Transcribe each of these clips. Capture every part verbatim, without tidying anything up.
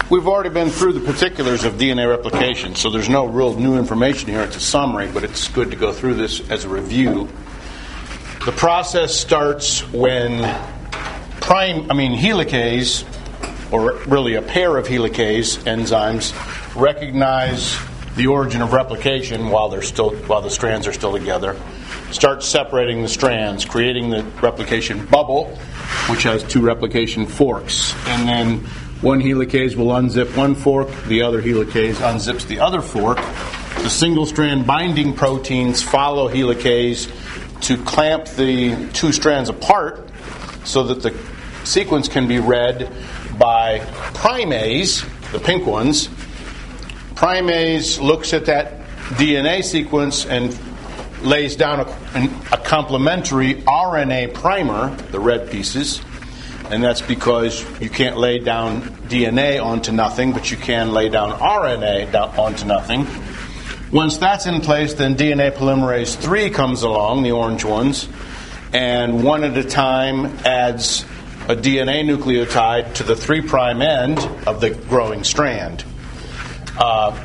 We've already been through the particulars of D N A replication, so there's no real new information here. It's a summary, but it's good to go through this as a review. The process starts when prime, I mean helicase, or really a pair of helicase enzymes, recognize the origin of replication while they're still while the strands are still together. Start separating the strands, creating the replication bubble, which has two replication forks. And then one helicase will unzip one fork, the other helicase unzips the other fork. The single-strand binding proteins follow helicase to clamp the two strands apart so that the sequence can be read by primase, the pink ones. Primase looks at that D N A sequence and lays down a, a complementary R N A primer, the red pieces, and that's because you can't lay down D N A onto nothing, but you can lay down R N A down onto nothing. Once that's in place, then D N A polymerase three comes along, the orange ones, and one at a time adds a D N A nucleotide to the three prime end of the growing strand. Uh,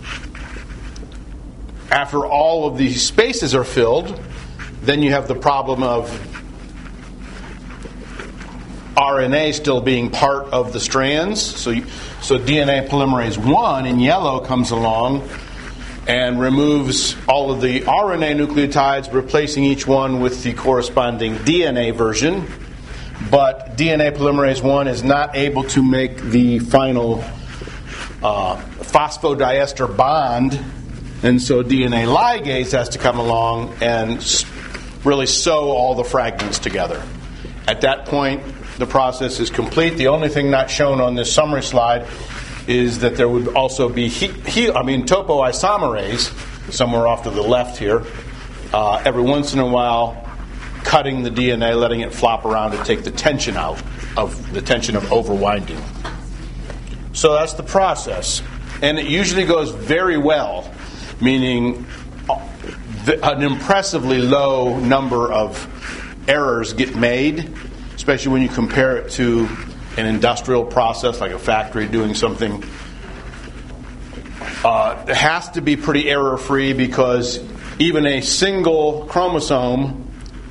after all of these spaces are filled, then you have the problem of R N A still being part of the strands. So, you, so D N A polymerase one in yellow comes along and removes all of the R N A nucleotides, replacing each one with the corresponding D N A version. But D N A polymerase one is not able to make the final uh, phosphodiester bond, and so D N A ligase has to come along and really sew all the fragments together. At that point, the process is complete. The only thing not shown on this summary slide is that there would also be he, he, I mean topoisomerase somewhere off to the left here. Uh, every once in a while, cutting the D N A, letting it flop around to take the tension out of the tension of overwinding. So that's the process, and it usually goes very well, meaning an impressively low number of errors get made, especially when you compare it to an industrial process like a factory doing something. Uh, it has to be pretty error-free because even a single chromosome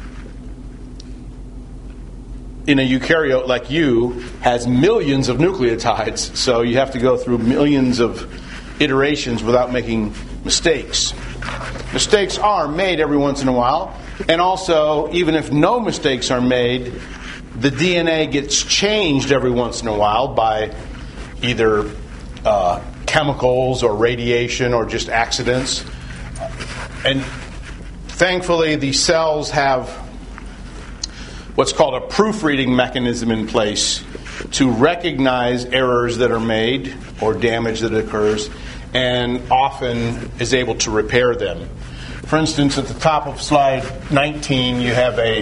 in a eukaryote like you has millions of nucleotides, so you have to go through millions of iterations without making mistakes. Mistakes are made every once in a while, and also, even if no mistakes are made, the D N A gets changed every once in a while by either uh, chemicals or radiation or just accidents. And thankfully, the cells have what's called a proofreading mechanism in place to recognize errors that are made or damage that occurs, and often is able to repair them. For instance, at the top of slide nineteen, you have a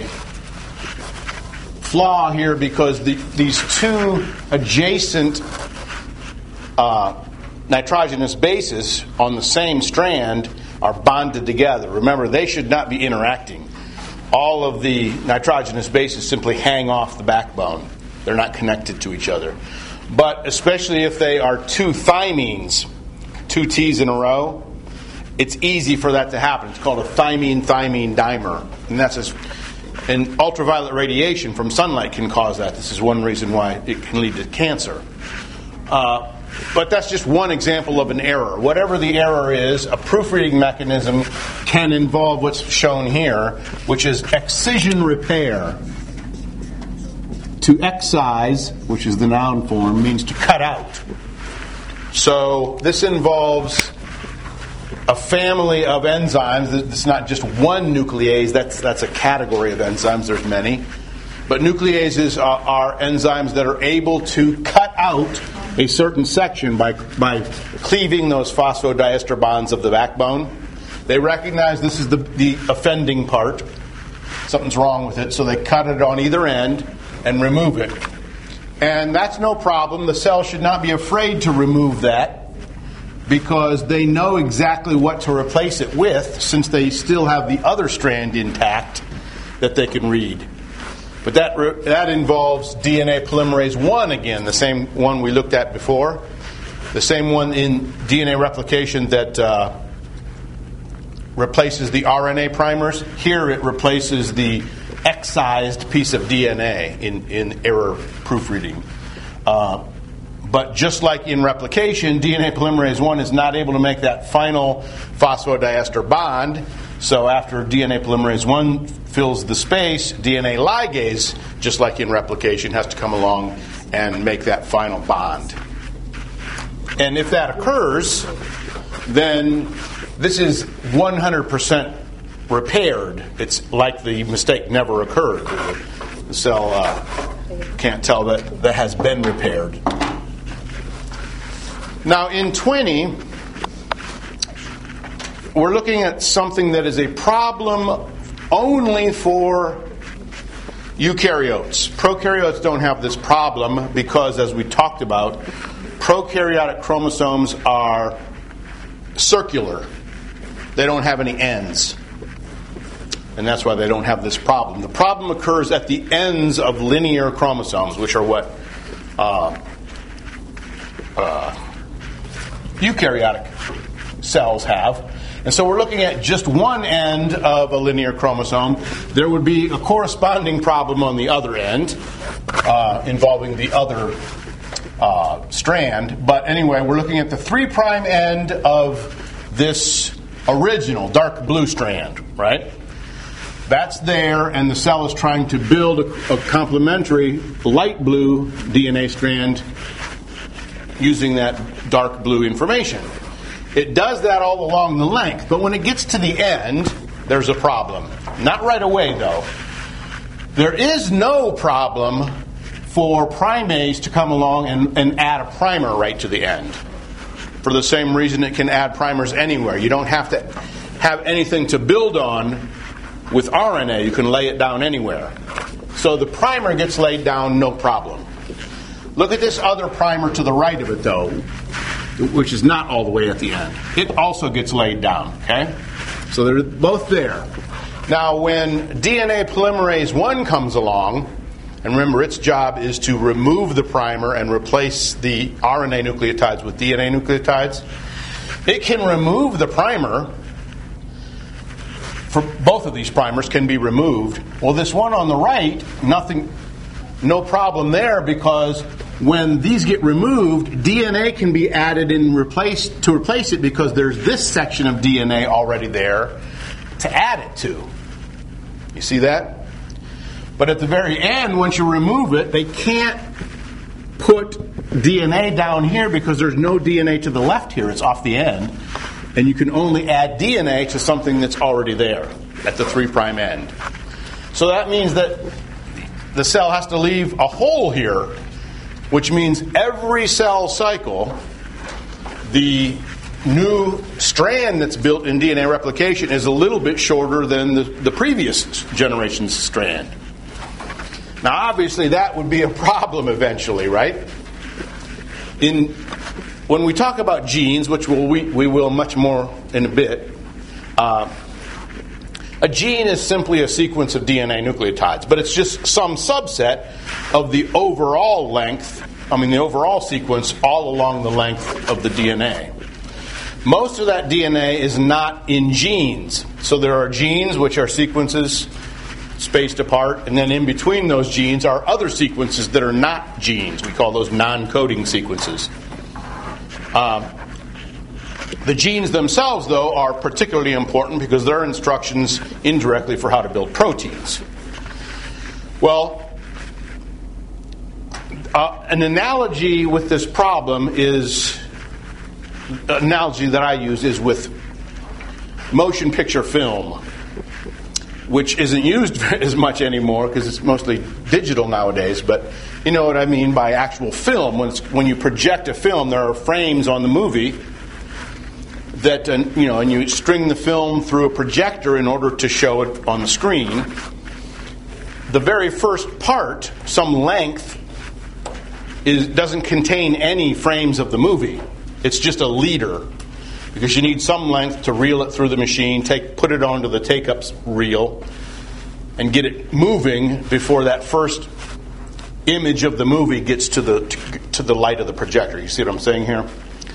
flaw here because the, these two adjacent uh, nitrogenous bases on the same strand are bonded together. Remember, they should not be interacting. All of the nitrogenous bases simply hang off the backbone. They're not connected to each other. But especially if they are two thymines, two T's in a row, it's easy for that to happen. It's called a thymine-thymine dimer. And that's just, and ultraviolet radiation from sunlight can cause that. This is one reason why it can lead to cancer. Uh, but that's just one example of an error. Whatever the error is, a proofreading mechanism can involve what's shown here, which is excision repair. To excise, which is the noun form, means to cut out. So this involves a family of enzymes. It's not just one nuclease. That's that's a category of enzymes. There's many. But nucleases are, are enzymes that are able to cut out a certain section by, by cleaving those phosphodiester bonds of the backbone. They recognize this is the, the offending part. Something's wrong with it, so they cut it on either end and remove it. And that's no problem. The cell should not be afraid to remove that because they know exactly what to replace it with, since they still have the other strand intact that they can read. But that that involves D N A polymerase one again, the same one we looked at before. The same one in D N A replication that uh, replaces the R N A primers. Here it replaces the excised piece of D N A in, in error proofreading. Uh, but just like in replication, D N A polymerase one is not able to make that final phosphodiester bond. So after D N A polymerase one fills the space, D N A ligase, just like in replication, has to come along and make that final bond. And if that occurs, then this is one hundred percent repaired. It's like the mistake never occurred. The cell uh, can't tell that that has been repaired. Now in twenty, we're looking at something that is a problem only for eukaryotes. Prokaryotes don't have this problem because, as we talked about, prokaryotic chromosomes are circular. They don't have any ends. And that's why they don't have this problem. The problem occurs at the ends of linear chromosomes, which are what uh, uh, eukaryotic cells have. And so we're looking at just one end of a linear chromosome. There would be a corresponding problem on the other end uh, involving the other uh, strand. But anyway, we're looking at the three prime end of this original dark blue strand, right? That's there, and the cell is trying to build a, a complementary light blue D N A strand using that dark blue information. It does that all along the length, but when it gets to the end, there's a problem. Not right away, though. There is no problem for primase to come along and, and add a primer right to the end. For the same reason it can add primers anywhere. You don't have to have anything to build on with R N A. You can lay it down anywhere. So the primer gets laid down, no problem. Look at this other primer to the right of it, though, which is not all the way at the end. It also gets laid down, okay? So they're both there. Now, when D N A polymerase one comes along, and remember its job is to remove the primer and replace the R N A nucleotides with D N A nucleotides, it can remove the primer. For both of these primers can be removed. Well, this one on the right, nothing, no problem there, because when these get removed, D N A can be added and replaced to replace it because there's this section of D N A already there to add it to. You see that? But at the very end, once you remove it, they can't put D N A down here because there's no D N A to the left here. It's off the end. And you can only add D N A to something that's already there at the three prime end. So that means that the cell has to leave a hole here, which means every cell cycle, the new strand that's built in D N A replication is a little bit shorter than the, the previous generation's strand. Now, obviously, that would be a problem eventually, right? In when we talk about genes, which we'll, we, we will much more in a bit, uh, a gene is simply a sequence of D N A nucleotides, but it's just some subset of the overall length, I mean the overall sequence all along the length of the D N A. Most of that D N A is not in genes. So there are genes which are sequences spaced apart, and then in between those genes are other sequences that are not genes. We call those non-coding sequences. Um, the genes themselves, though, are particularly important because they're instructions indirectly for how to build proteins. Well, uh, an analogy with this problem is, an analogy that I use is with motion picture film, which isn't used as much anymore because it's mostly digital nowadays, but you know what I mean by actual film. When, it's, when you project a film, there are frames on the movie that, uh, you know, and you string the film through a projector in order to show it on the screen. The very first part, some length, is, doesn't contain any frames of the movie. It's just a leader, because you need some length to reel it through the machine, take put it onto the take-up reel, and get it moving before that first image of the movie gets to the to, to the light of the projector. You see what I'm saying here?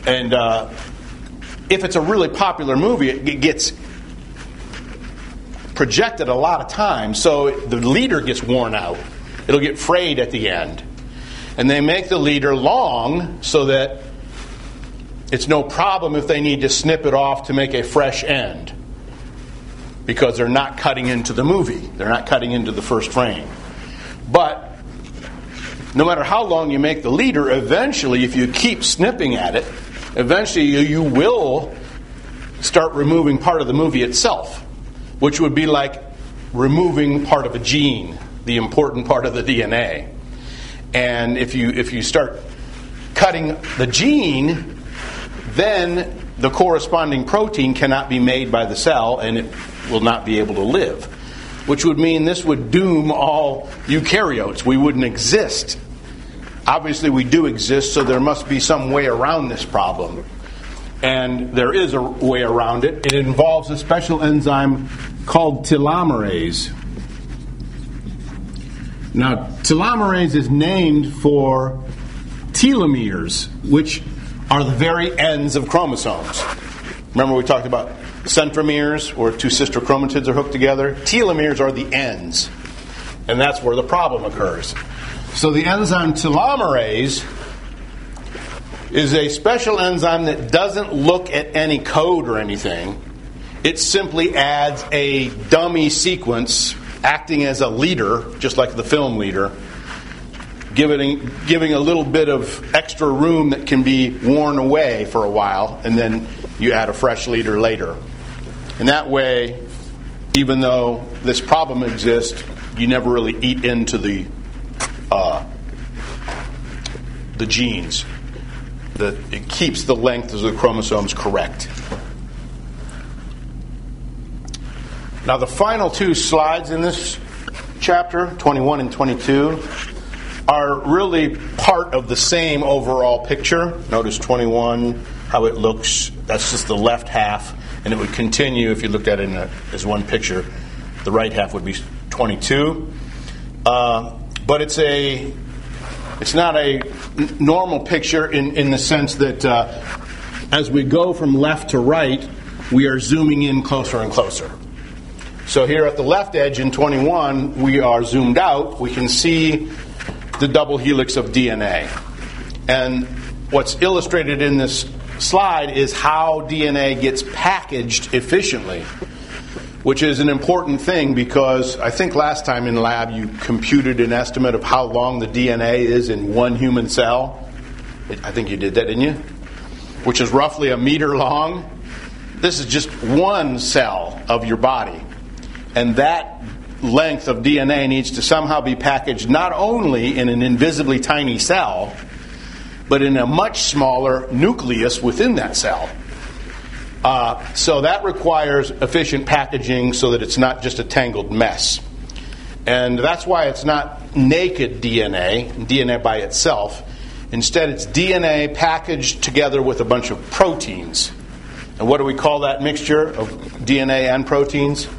And uh, if it's a really popular movie, it gets projected a lot of times, so the leader gets worn out. It'll get frayed at the end. And they make the leader long so that it's no problem if they need to snip it off to make a fresh end, because they're not cutting into the movie. They're not cutting into the first frame. But no matter how long you make the leader, eventually, if you keep snipping at it, eventually you, you will start removing part of the movie itself, which would be like removing part of a gene, the important part of the D N A. And if you if you start cutting the gene, then the corresponding protein cannot be made by the cell, and it will not be able to live. Which would mean this would doom all eukaryotes. We wouldn't exist. Obviously, we do exist, so there must be some way around this problem. And there is a way around it. It involves a special enzyme called telomerase. Now, telomerase is named for telomeres, which are the very ends of chromosomes. Remember we talked about centromeres, where two sister chromatids are hooked together? Telomeres are the ends, and that's where the problem occurs. So the enzyme telomerase is a special enzyme that doesn't look at any code or anything. It simply adds a dummy sequence acting as a leader, just like the film leader, giving, giving a little bit of extra room that can be worn away for a while, and then you add a fresh leader later. And that way, even though this problem exists, you never really eat into the uh, the genes. The, it keeps the length of the chromosomes correct. Now, the final two slides in this chapter, twenty-one and twenty-two, are really part of the same overall picture. Notice twenty-one, how it looks. That's just the left half, and it would continue if you looked at it in a, as one picture. The right half would be twenty-two. Uh, but it's a it's not a n- normal picture in, in the sense that uh, as we go from left to right, we are zooming in closer and closer. So here at the left edge in twenty-one, we are zoomed out. We can see the double helix of D N A. And what's illustrated in this slide is how D N A gets packaged efficiently, which is an important thing because I think last time in lab you computed an estimate of how long the D N A is in one human cell. I think you did that, didn't you? Which is roughly a meter long. This is just one cell of your body. And that length of D N A needs to somehow be packaged not only in an invisibly tiny cell, but in a much smaller nucleus within that cell. Uh, so that requires efficient packaging so that it's not just a tangled mess. And that's why it's not naked D N A, D N A by itself. Instead, it's D N A packaged together with a bunch of proteins. And what do we call that mixture of D N A and proteins?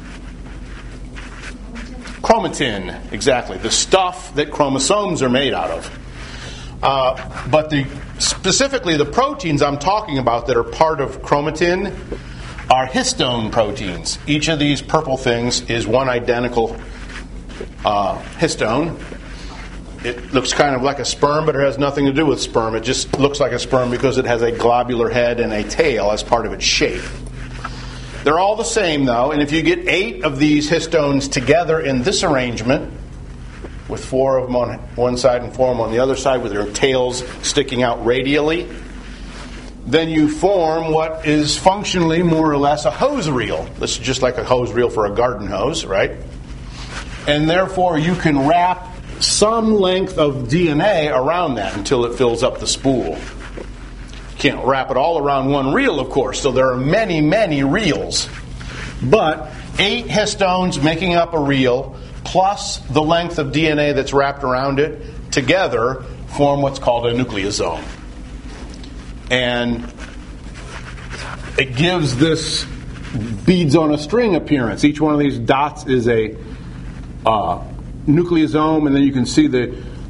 Chromatin, exactly. The stuff that chromosomes are made out of. Uh, but the specifically the proteins I'm talking about that are part of chromatin are histone proteins. Each of these purple things is one identical uh, histone. It looks kind of like a sperm, but it has nothing to do with sperm. It just looks like a sperm because it has a globular head and a tail as part of its shape. They're all the same, though, and if you get eight of these histones together in this arrangement, with four of them on one side and four of them on the other side with their tails sticking out radially, then you form what is functionally more or less a hose reel. This is just like a hose reel for a garden hose, right? And therefore you can wrap some length of D N A around that until it fills up the spool. You can't wrap it all around one reel, of course, so there are many, many reels. But eight histones making up a reel plus the length of D N A that's wrapped around it together form what's called a nucleosome. And it gives this beads on a string appearance. Each one of these dots is a uh, nucleosome, and then you can see the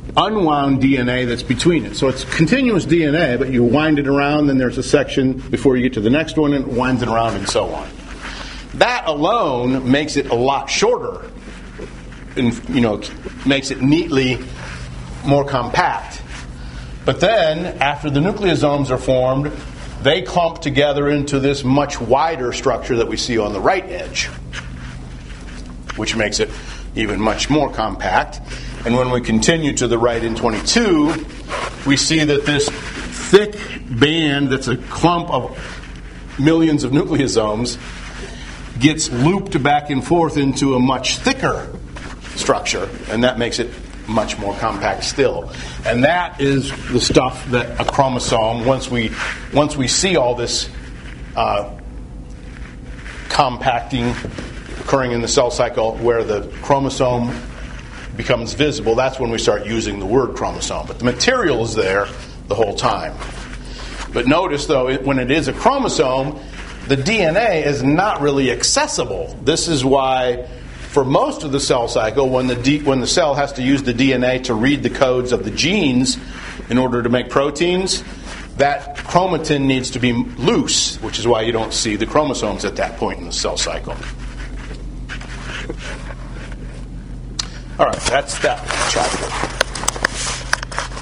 unwound D N A that's between it. So it's continuous D N A, but you wind it around, then there's a section before you get to the next one, and it winds it around, and so on. That alone makes it a lot shorter, and you know, makes it neatly more compact. But then, after the nucleosomes are formed, they clump together into this much wider structure that we see on the right edge, which makes it even much more compact. And when we continue to the right in twenty-two, we see that this thick band that's a clump of millions of nucleosomes gets looped back and forth into a much thicker structure, and that makes it much more compact still. And that is the stuff that a chromosome, once we once we see all this uh, compacting occurring in the cell cycle where the chromosome becomes visible, that's when we start using the word chromosome. But the material is there the whole time. But notice, though, it, when it is a chromosome, the D N A is not really accessible. This is why, for most of the cell cycle, when the D, when the cell has to use the D N A to read the codes of the genes in order to make proteins, that chromatin needs to be loose, which is why you don't see the chromosomes at that point in the cell cycle. All right, that's that chapter.